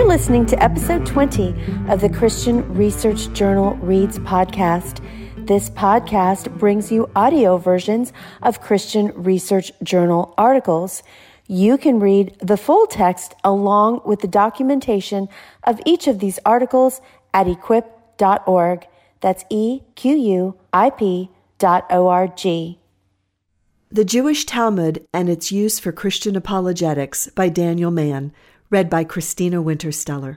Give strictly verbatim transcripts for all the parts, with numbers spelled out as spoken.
You're listening to episode twenty of the Christian Research Journal Reads podcast. This podcast brings you audio versions of Christian Research Journal articles. You can read the full text along with the documentation of each of these articles at equip dot org. That's E Q U I P dot O R G. The Jewish Talmud and Its Use for Christian Apologetics by Daniel Mann, read by Christina Wintersteller.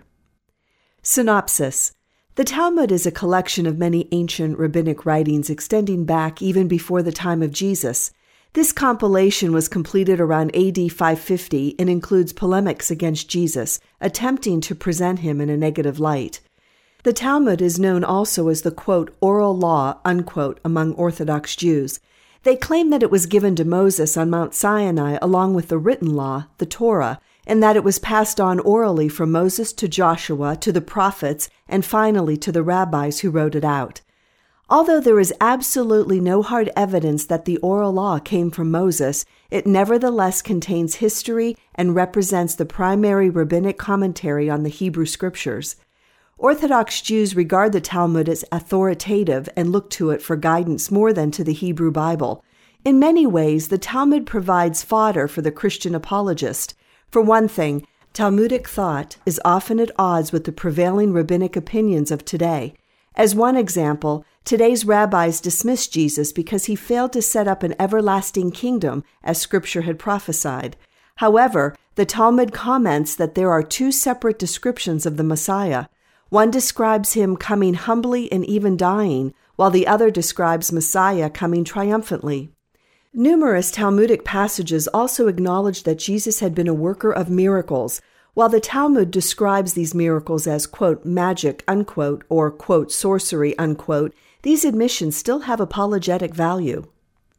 Synopsis. The Talmud is a collection of many ancient rabbinic writings extending back even before the time of Jesus. This compilation was completed around A D five fifty and includes polemics against Jesus, attempting to present him in a negative light. The Talmud is known also as the, quote, oral law, unquote, among Orthodox Jews. They claim that it was given to Moses on Mount Sinai along with the written law, the Torah, and that it was passed on orally from Moses to Joshua, to the prophets, and finally to the rabbis who wrote it out. Although there is absolutely no hard evidence that the oral law came from Moses, it nevertheless contains history and represents the primary rabbinic commentary on the Hebrew Scriptures. Orthodox Jews regard the Talmud as authoritative and look to it for guidance more than to the Hebrew Bible. In many ways, the Talmud provides fodder for the Christian apologist. For one thing, Talmudic thought is often at odds with the prevailing rabbinic opinions of today. As one example, today's rabbis dismiss Jesus because he failed to set up an everlasting kingdom, as Scripture had prophesied. However, the Talmud comments that there are two separate descriptions of the Messiah. One describes him coming humbly and even dying, while the other describes Messiah coming triumphantly. Numerous Talmudic passages also acknowledge that Jesus had been a worker of miracles. While the Talmud describes these miracles as, quote, magic, unquote, or, quote, sorcery, unquote, these admissions still have apologetic value.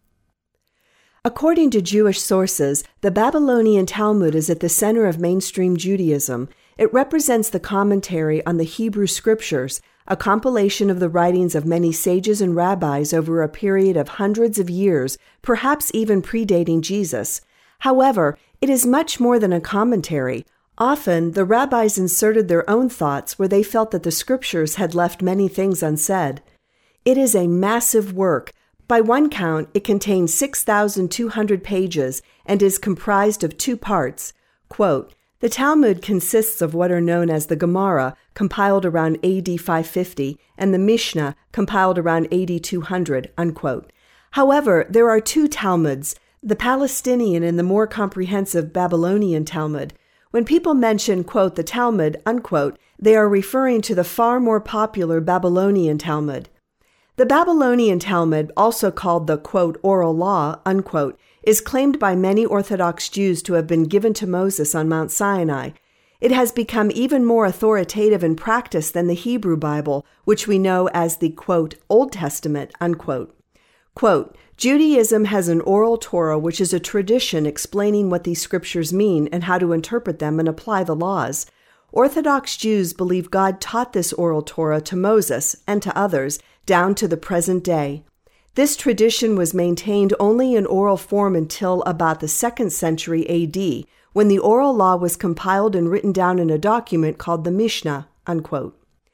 According to Jewish sources, the Babylonian Talmud is at the center of mainstream Judaism. It represents the commentary on the Hebrew Scriptures, a compilation of the writings of many sages and rabbis over a period of hundreds of years, perhaps even predating Jesus. However, it is much more than a commentary. Often, the rabbis inserted their own thoughts where they felt that the Scriptures had left many things unsaid. It is a massive work. By one count, it contains six thousand two hundred pages and is comprised of two parts. Quote, the Talmud consists of what are known as the Gemara, compiled around A D five fifty, and the Mishnah, compiled around A D two hundred, unquote. However, there are two Talmuds, the Palestinian and the more comprehensive Babylonian Talmud. When people mention, quote, the Talmud, unquote, they are referring to the far more popular Babylonian Talmud. The Babylonian Talmud, also called the, quote, oral law, unquote, is claimed by many Orthodox Jews to have been given to Moses on Mount Sinai. It has become even more authoritative in practice than the Hebrew Bible, which we know as the, quote, Old Testament, unquote. Quote, Judaism has an oral Torah, which is a tradition explaining what these scriptures mean and how to interpret them and apply the laws. Orthodox Jews believe God taught this oral Torah to Moses and to others down to the present day. This tradition was maintained only in oral form until about the second century A D, when the oral law was compiled and written down in a document called the Mishnah, unquote.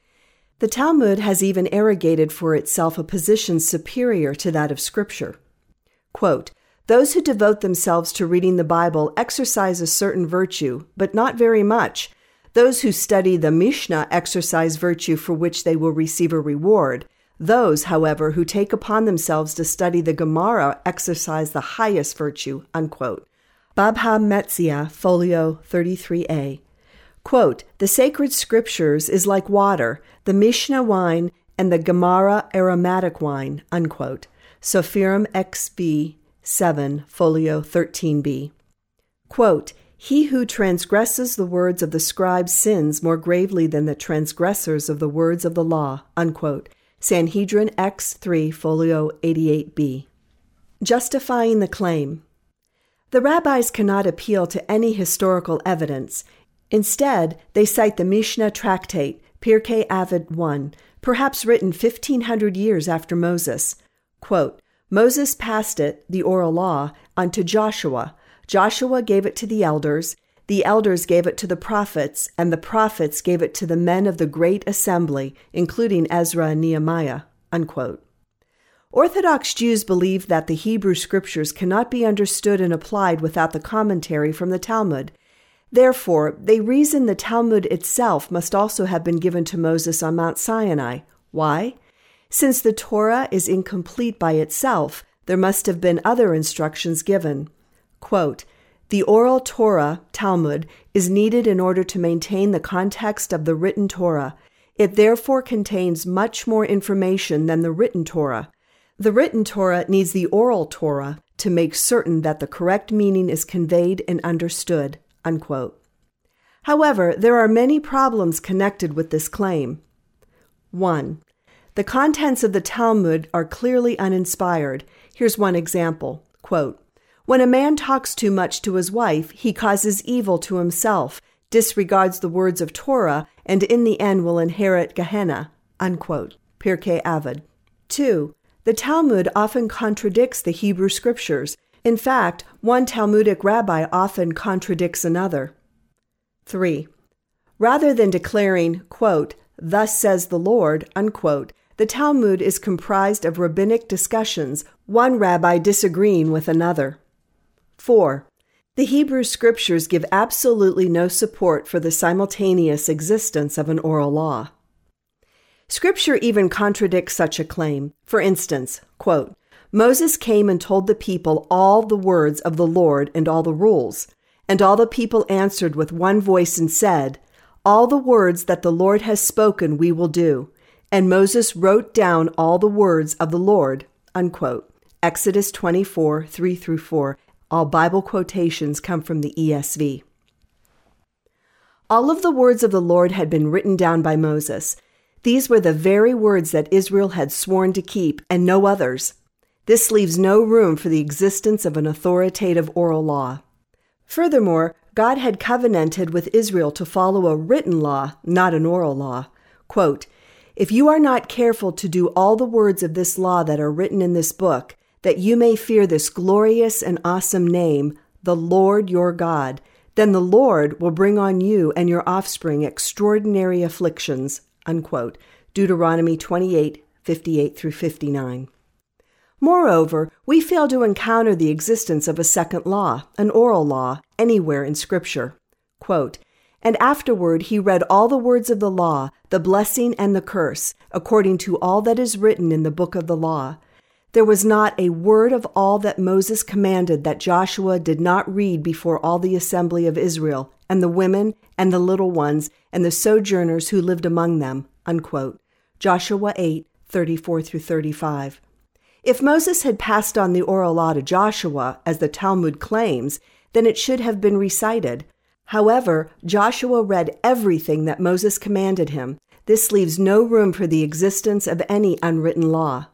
The Talmud has even arrogated for itself a position superior to that of Scripture. Quote, those who devote themselves to reading the Bible exercise a certain virtue, but not very much. Those who study the Mishnah exercise virtue for which they will receive a reward. Those, however, who take upon themselves to study the Gemara exercise the highest virtue, unquote. Babha Metzia, folio thirty-three A. Quote, the sacred scriptures is like water, the Mishnah wine, and the Gemara aromatic wine, unquote. Sophirim X B seven, folio thirteen B. Quote, he who transgresses the words of the scribes sins more gravely than the transgressors of the words of the law, unquote. Sanhedrin X three, folio eighty-eight B. Justifying the claim. The rabbis cannot appeal to any historical evidence. Instead, they cite the Mishnah tractate, Pirkei Avot one, perhaps written fifteen hundred years after Moses. Quote, Moses passed it, the oral law, unto Joshua. Joshua gave it to the elders. The elders gave it to the prophets, and the prophets gave it to the men of the great assembly, including Ezra and Nehemiah." Unquote. Orthodox Jews believe that the Hebrew Scriptures cannot be understood and applied without the commentary from the Talmud. Therefore, they reason the Talmud itself must also have been given to Moses on Mount Sinai. Why? Since the Torah is incomplete by itself, there must have been other instructions given. Quote, "The oral Torah, Talmud, is needed in order to maintain the context of the written Torah. It therefore contains much more information than the written Torah. The written Torah needs the oral Torah to make certain that the correct meaning is conveyed and understood." Unquote. However, there are many problems connected with this claim. One, the contents of the Talmud are clearly uninspired. Here's one example. Quote, "When a man talks too much to his wife, he causes evil to himself, disregards the words of Torah, and in the end will inherit Gehenna." Unquote. Pirkei Avot. Two, the Talmud often contradicts the Hebrew Scriptures. In fact, one Talmudic rabbi often contradicts another. Three, rather than declaring, quote, "Thus says the Lord," unquote, the Talmud is comprised of rabbinic discussions, one rabbi disagreeing with another. Four, the Hebrew Scriptures give absolutely no support for the simultaneous existence of an oral law. Scripture even contradicts such a claim. For instance, quote, "Moses came and told the people all the words of the Lord and all the rules. And all the people answered with one voice and said, 'All the words that the Lord has spoken we will do.' And Moses wrote down all the words of the Lord." Unquote. Exodus twenty-four, three through four. All Bible quotations come from the E S V. All of the words of the Lord had been written down by Moses. These were the very words that Israel had sworn to keep, and no others. This leaves no room for the existence of an authoritative oral law. Furthermore, God had covenanted with Israel to follow a written law, not an oral law. Quote, "If you are not careful to do all the words of this law that are written in this book, that you may fear this glorious and awesome name, the Lord your God, then the Lord will bring on you and your offspring extraordinary afflictions." Unquote. Deuteronomy twenty-eight, fifty-eight through fifty-nine. Moreover, we fail to encounter the existence of a second law, an oral law, anywhere in Scripture. Quote, "And afterward he read all the words of the law, the blessing and the curse, according to all that is written in the book of the law. There was not a word of all that Moses commanded that Joshua did not read before all the assembly of Israel, and the women, and the little ones, and the sojourners who lived among them." Unquote. Joshua eight, thirty-four through thirty-five. If Moses had passed on the oral law to Joshua, as the Talmud claims, then it should have been recited. However, Joshua read everything that Moses commanded him. This leaves no room for the existence of any unwritten law.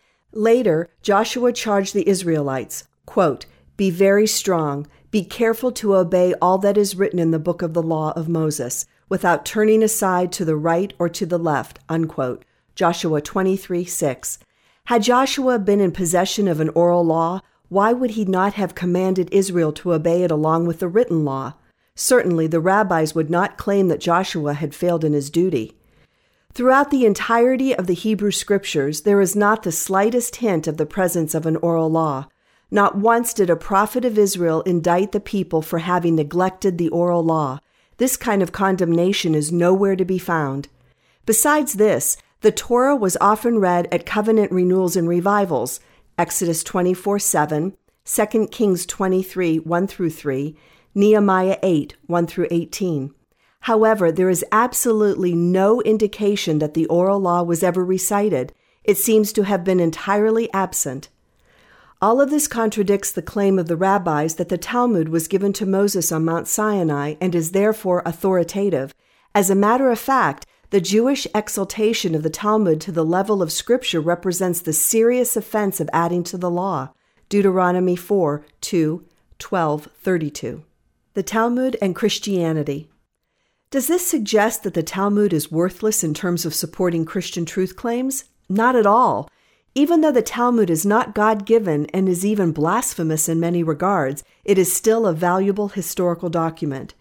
Later, Joshua charged the Israelites, quote, "Be very strong, be careful to obey all that is written in the book of the law of Moses, without turning aside to the right or to the left." Unquote. Joshua twenty-three, six. Had Joshua been in possession of an oral law, why would he not have commanded Israel to obey it along with the written law? Certainly, the rabbis would not claim that Joshua had failed in his duty. Throughout the entirety of the Hebrew Scriptures, there is not the slightest hint of the presence of an oral law. Not once did a prophet of Israel indict the people for having neglected the oral law. This kind of condemnation is nowhere to be found. Besides this, the Torah was often read at covenant renewals and revivals, Exodus twenty-four, seven, Second Kings twenty-three, one through three, Nehemiah eight, one through eighteen. However, there is absolutely no indication that the oral law was ever recited. It seems to have been entirely absent. All of this contradicts the claim of the rabbis that the Talmud was given to Moses on Mount Sinai and is therefore authoritative. As a matter of fact, the Jewish exaltation of the Talmud to the level of Scripture represents the serious offense of adding to the law. Deuteronomy four, two, twelve, thirty-two. The Talmud and Christianity. Does this suggest that the Talmud is worthless in terms of supporting Christian truth claims? Not at all. Even though the Talmud is not God-given and is even blasphemous in many regards, it is still a valuable historical document.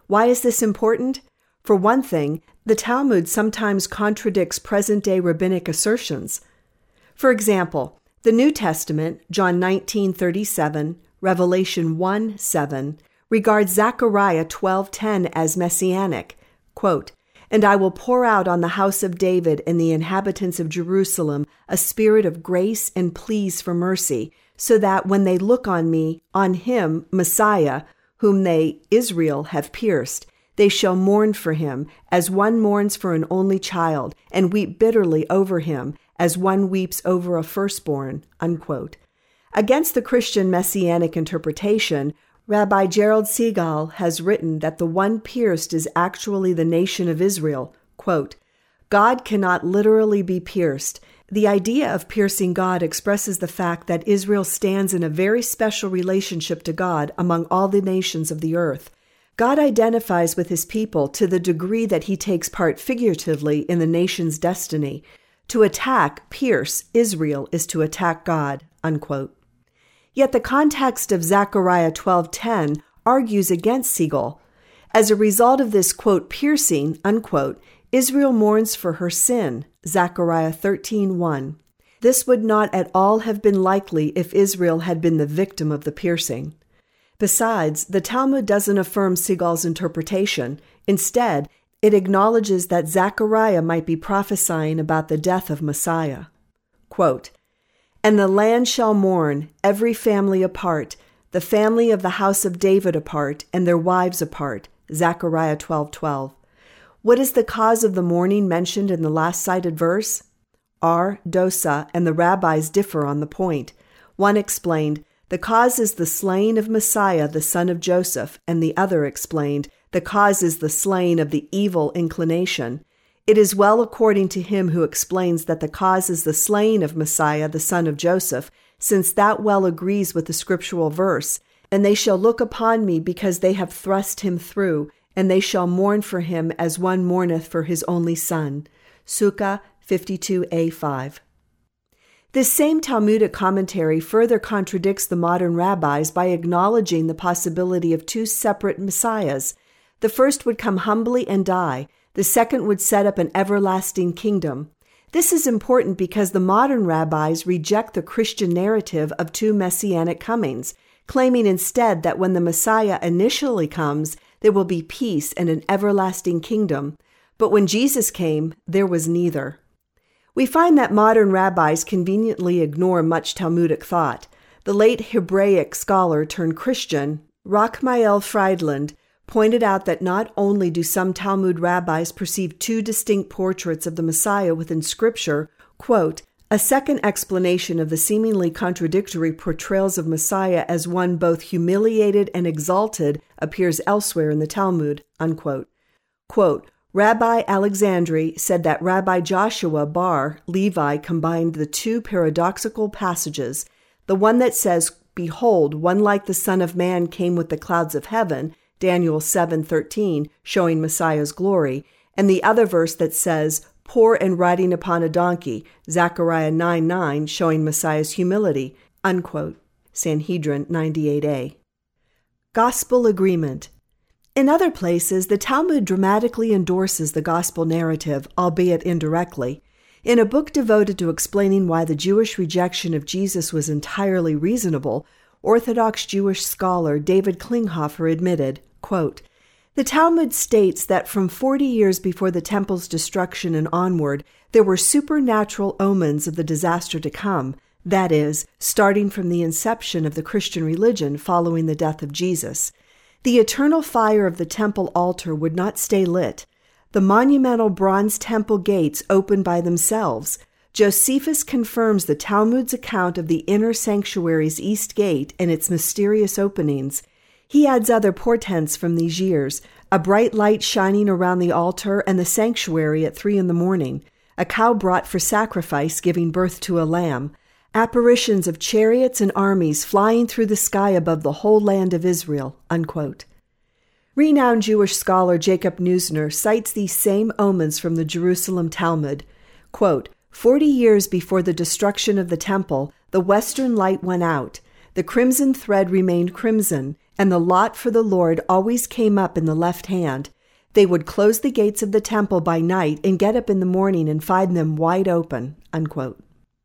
Why is this important? For one thing, the Talmud sometimes contradicts present-day rabbinic assertions. For example, the New Testament, John nineteen thirty-seven, Revelation one seven, regards Zechariah twelve ten as messianic, quote, "And I will pour out on the house of David and the inhabitants of Jerusalem a spirit of grace and pleas for mercy, so that when they look on me, on him, Messiah, whom they, Israel, have pierced, they shall mourn for him, as one mourns for an only child, and weep bitterly over him, as one weeps over a firstborn," unquote. Against the Christian messianic interpretation, Rabbi Gerald Segal has written that the one pierced is actually the nation of Israel. Quote, "God cannot literally be pierced. The idea of piercing God expresses the fact that Israel stands in a very special relationship to God among all the nations of the earth. God identifies with his people to the degree that he takes part figuratively in the nation's destiny. To attack, pierce, Israel is to attack God," unquote. Yet the context of Zechariah twelve ten argues against Segal. As a result of this, quote, "piercing," unquote, Israel mourns for her sin, Zechariah thirteen one. This would not at all have been likely if Israel had been the victim of the piercing. Besides, the Talmud doesn't affirm Segal's interpretation. Instead, it acknowledges that Zechariah might be prophesying about the death of Messiah. Quote, "And the land shall mourn, every family apart, the family of the house of David apart, and their wives apart," Zechariah twelve twelve. What is the cause of the mourning mentioned in the last cited verse? R. Dosa and the rabbis differ on the point. One explained, "The cause is the slaying of Messiah, the son of Joseph," and the other explained, "The cause is the slaying of the evil inclination." It is well according to him who explains that the cause is the slaying of Messiah, the son of Joseph, since that well agrees with the scriptural verse, "And they shall look upon me because they have thrust him through, and they shall mourn for him as one mourneth for his only son." Sukkah fifty-two a five. This same Talmudic commentary further contradicts the modern rabbis by acknowledging the possibility of two separate messiahs. The first would come humbly and die. The second would set up an everlasting kingdom. This is important because the modern rabbis reject the Christian narrative of two messianic comings, claiming instead that when the Messiah initially comes, there will be peace and an everlasting kingdom. But when Jesus came, there was neither. We find that modern rabbis conveniently ignore much Talmudic thought. The late Hebraic scholar turned Christian, Rachmael Friedland, pointed out that not only do some Talmud rabbis perceive two distinct portraits of the Messiah within Scripture, quote, "A second explanation of the seemingly contradictory portrayals of Messiah as one both humiliated and exalted appears elsewhere in the Talmud," unquote. Quote, "Rabbi Alexandri said that Rabbi Joshua Bar Levi combined the two paradoxical passages, the one that says, 'Behold, one like the Son of Man came with the clouds of heaven,' Daniel seven thirteen, showing Messiah's glory, and the other verse that says, 'Poor and riding upon a donkey,' Zechariah nine nine, showing Messiah's humility," unquote. Sanhedrin ninety-eight a. Gospel agreement. In other places, the Talmud dramatically endorses the gospel narrative, albeit indirectly. In a book devoted to explaining why the Jewish rejection of Jesus was entirely reasonable, Orthodox Jewish scholar David Klinghoffer admitted, quote, "The Talmud states that from forty years before the temple's destruction and onward, there were supernatural omens of the disaster to come, that is, starting from the inception of the Christian religion following the death of Jesus. The eternal fire of the temple altar would not stay lit. The monumental bronze temple gates opened by themselves. Josephus confirms the Talmud's account of the inner sanctuary's east gate and its mysterious openings. He adds other portents from these years, a bright light shining around the altar and the sanctuary at three in the morning, a cow brought for sacrifice giving birth to a lamb, apparitions of chariots and armies flying through the sky above the whole land of Israel," unquote. Renowned Jewish scholar Jacob Neusner cites these same omens from the Jerusalem Talmud. Quote, "Forty years before the destruction of the temple, the western light went out. The crimson thread remained crimson, and the lot for the Lord always came up in the left hand. They would close the gates of the temple by night and get up in the morning and find them wide open." Unquote.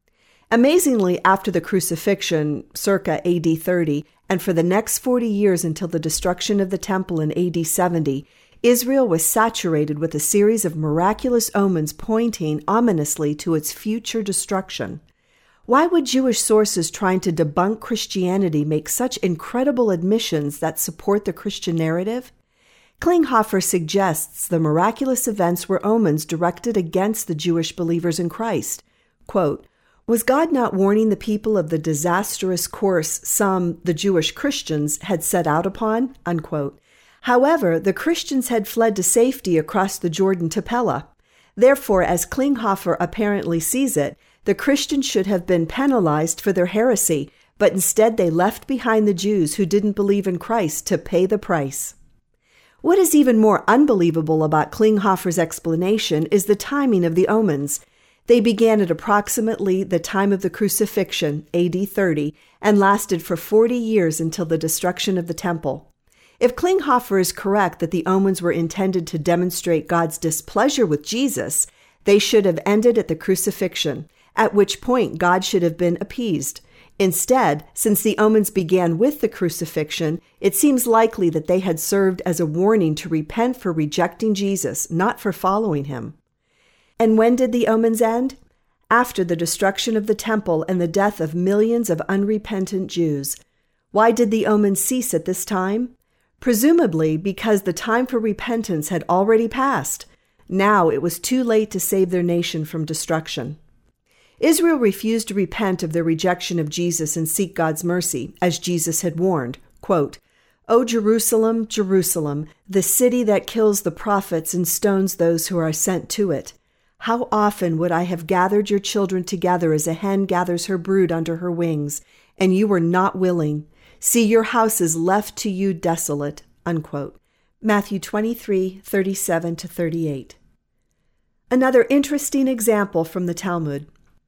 Amazingly, after the crucifixion, circa A D thirty, and for the next forty years until the destruction of the temple in A D seventy, Israel was saturated with a series of miraculous omens pointing ominously to its future destruction. Why would Jewish sources trying to debunk Christianity make such incredible admissions that support the Christian narrative? Klinghoffer suggests the miraculous events were omens directed against the Jewish believers in Christ. Quote, "Was God not warning the people of the disastrous course some, the Jewish Christians, had set out upon?" Unquote. However, the Christians had fled to safety across the Jordan to Pella. Therefore, as Klinghoffer apparently sees it, the Christians should have been penalized for their heresy, but instead they left behind the Jews who didn't believe in Christ to pay the price. What is even more unbelievable about Klinghoffer's explanation is the timing of the omens. They began at approximately the time of the crucifixion, A D thirty, and lasted for forty years until the destruction of the temple. If Klinghoffer is correct that the omens were intended to demonstrate God's displeasure with Jesus, they should have ended at the crucifixion, at which point God should have been appeased. Instead, since the omens began with the crucifixion, it seems likely that they had served as a warning to repent for rejecting Jesus, not for following him. And when did the omens end? After the destruction of the temple and the death of millions of unrepentant Jews. Why did the omens cease at this time? Presumably because the time for repentance had already passed. Now it was too late to save their nation from destruction. Israel refused to repent of their rejection of Jesus and seek God's mercy, as Jesus had warned. Quote, "O Jerusalem, Jerusalem, the city that kills the prophets and stones those who are sent to it. How often would I have gathered your children together as a hen gathers her brood under her wings, and you were not willing. See, your house is left to you desolate." Unquote. Matthew twenty-three, thirty-seven to thirty-eight. Another interesting example from the Talmud.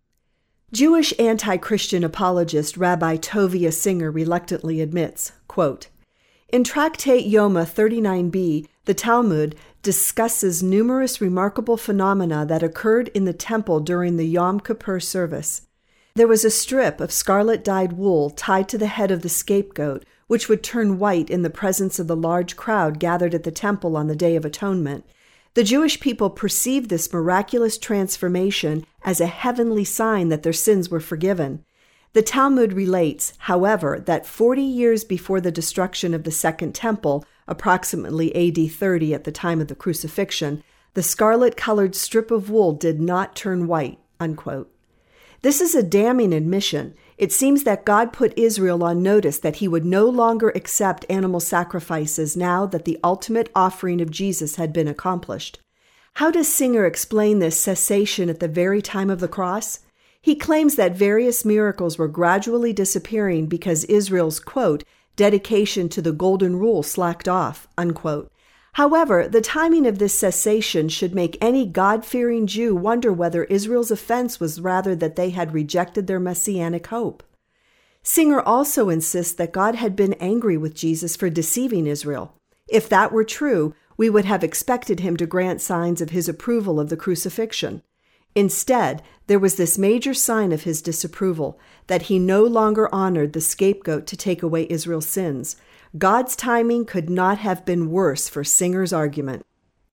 Jewish anti-Christian apologist Rabbi Tovia Singer reluctantly admits, quote, "In Tractate Yoma thirty-nine b, the Talmud discusses numerous remarkable phenomena that occurred in the temple during the Yom Kippur service. There was a strip of scarlet-dyed wool tied to the head of the scapegoat, which would turn white in the presence of the large crowd gathered at the temple on the Day of Atonement. The Jewish people perceived this miraculous transformation as a heavenly sign that their sins were forgiven. The Talmud relates, however, that forty years before the destruction of the Second Temple, approximately A D thirty at the time of the crucifixion, the scarlet-colored strip of wool did not turn white." Unquote. This is a damning admission. It seems that God put Israel on notice that he would no longer accept animal sacrifices now that the ultimate offering of Jesus had been accomplished. How does Singer explain this cessation at the very time of the cross? He claims that various miracles were gradually disappearing because Israel's, quote, "dedication to the golden rule slacked off," unquote. However, the timing of this cessation should make any God-fearing Jew wonder whether Israel's offense was rather that they had rejected their messianic hope. Singer also insists that God had been angry with Jesus for deceiving Israel. If that were true, we would have expected him to grant signs of his approval of the crucifixion. Instead, there was this major sign of his disapproval, that he no longer honored the scapegoat to take away Israel's sins. God's timing could not have been worse for Singer's argument.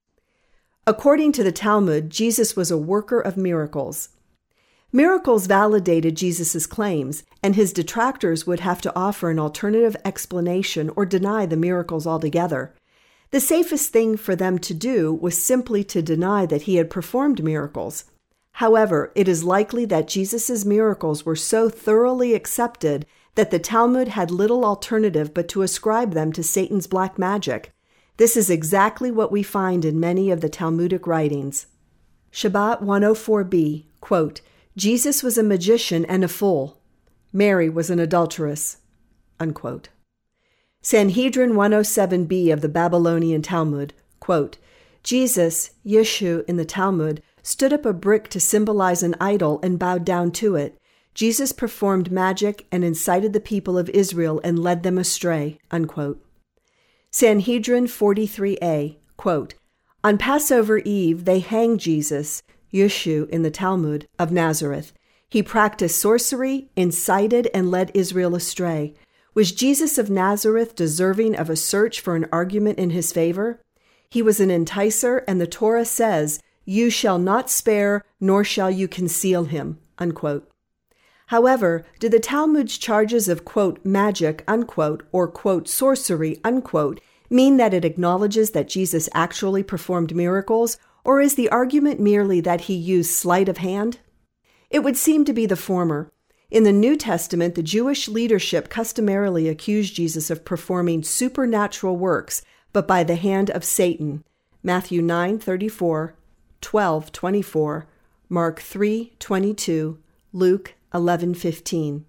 According to the Talmud, Jesus was a worker of miracles. Miracles validated Jesus' claims, and his detractors would have to offer an alternative explanation or deny the miracles altogether. The safest thing for them to do was simply to deny that he had performed miracles. However, it is likely that Jesus' miracles were so thoroughly accepted that the Talmud had little alternative but to ascribe them to Satan's black magic. This is exactly what we find in many of the Talmudic writings. Shabbat one oh four b, quote, "Jesus was a magician and a fool. Mary was an adulteress," unquote. Sanhedrin one oh seven b of the Babylonian Talmud, quote, "Jesus, Yeshu in the Talmud, stood up a brick to symbolize an idol and bowed down to it. Jesus performed magic and incited the people of Israel and led them astray, unquote. Sanhedrin forty-three a, quote, on Passover Eve, they hanged Jesus, Yeshu in the Talmud, of Nazareth. He practiced sorcery, incited, and led Israel astray. Was Jesus of Nazareth deserving of a search for an argument in his favor? He was an enticer, and the Torah says, you shall not spare, nor shall you conceal him, unquote. However, do the Talmud's charges of, quote, magic, unquote, or, quote, sorcery, unquote, mean that it acknowledges that Jesus actually performed miracles, or is the argument merely that he used sleight of hand? It would seem to be the former. In the New Testament, the Jewish leadership customarily accused Jesus of performing supernatural works, but by the hand of Satan. Matthew nine thirty-four, twelve twenty-four, Mark three twenty-two, Luke eleven fifteen.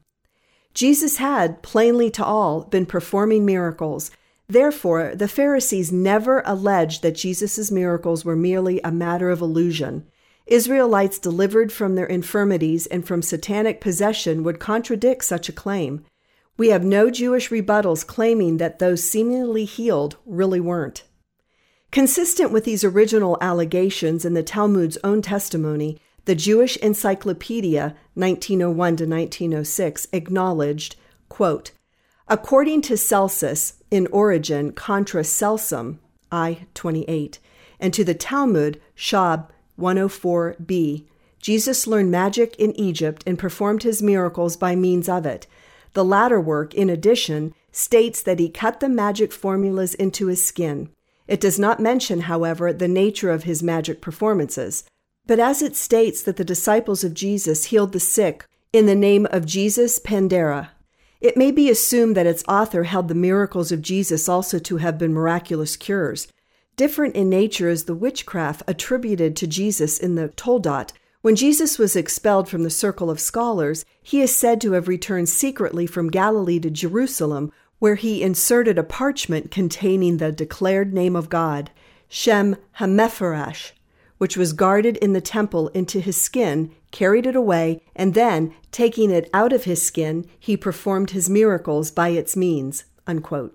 Jesus had, plainly to all, been performing miracles. Therefore, the Pharisees never alleged that Jesus' miracles were merely a matter of illusion. Israelites delivered from their infirmities and from satanic possession would contradict such a claim. We have no Jewish rebuttals claiming that those seemingly healed really weren't. Consistent with these original allegations and the Talmud's own testimony, the Jewish Encyclopedia, nineteen oh one to nineteen oh six, acknowledged, quote, according to Celsus, in origin contra Celsum, I twenty-eight, and to the Talmud, Shab one oh four b, Jesus learned magic in Egypt and performed his miracles by means of it. The latter work, in addition, states that he cut the magic formulas into his skin. It does not mention, however, the nature of his magic performances. But as it states that the disciples of Jesus healed the sick in the name of Jesus Pandera, it may be assumed that its author held the miracles of Jesus also to have been miraculous cures. Different in nature is the witchcraft attributed to Jesus in the Toldot. When Jesus was expelled from the circle of scholars, he is said to have returned secretly from Galilee to Jerusalem, where he inserted a parchment containing the declared name of God, Shem HaMepharash, which was guarded in the temple into his skin, carried it away, and then, taking it out of his skin, he performed his miracles by its means, unquote.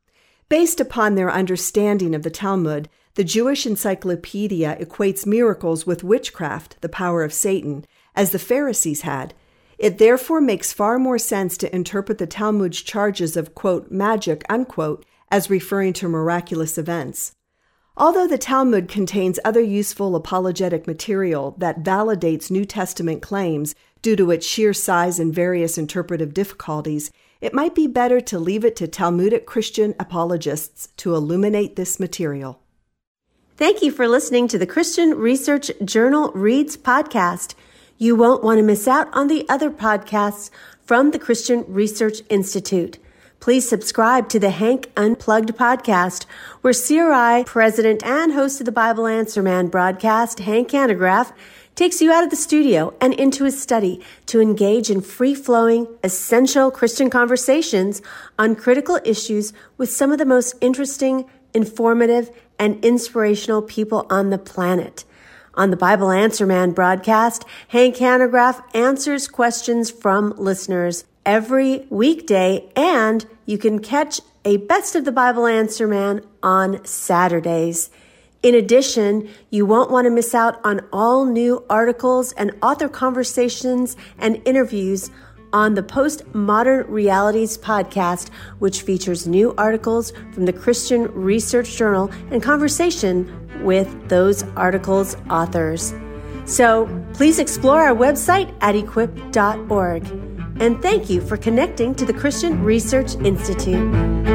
Based upon their understanding of the Talmud, the Jewish Encyclopedia equates miracles with witchcraft, the power of Satan, as the Pharisees had. It therefore makes far more sense to interpret the Talmud's charges of, quote, magic, unquote, as referring to miraculous events. Although the Talmud contains other useful apologetic material that validates New Testament claims due to its sheer size and various interpretive difficulties, it might be better to leave it to Talmudic Christian apologists to illuminate this material. Thank you for listening to the Christian Research Journal Reads podcast. You won't want to miss out on the other podcasts from the Christian Research Institute. Please subscribe to the Hank Unplugged podcast, where C R I president and host of the Bible Answer Man broadcast, Hank Hanegraaff, takes you out of the studio and into his study to engage in free-flowing, essential Christian conversations on critical issues with some of the most interesting, informative, and inspirational people on the planet. On the Bible Answer Man broadcast, Hank Hanegraaff answers questions from listeners every weekday, and you can catch a Best of the Bible Answer Man on Saturdays. In addition, you won't want to miss out on all new articles and author conversations and interviews on the Postmodern Realities podcast, which features new articles from the Christian Research Journal and conversation with those articles' authors. So please explore our website at equip dot org. And thank you for connecting to the Christian Research Institute.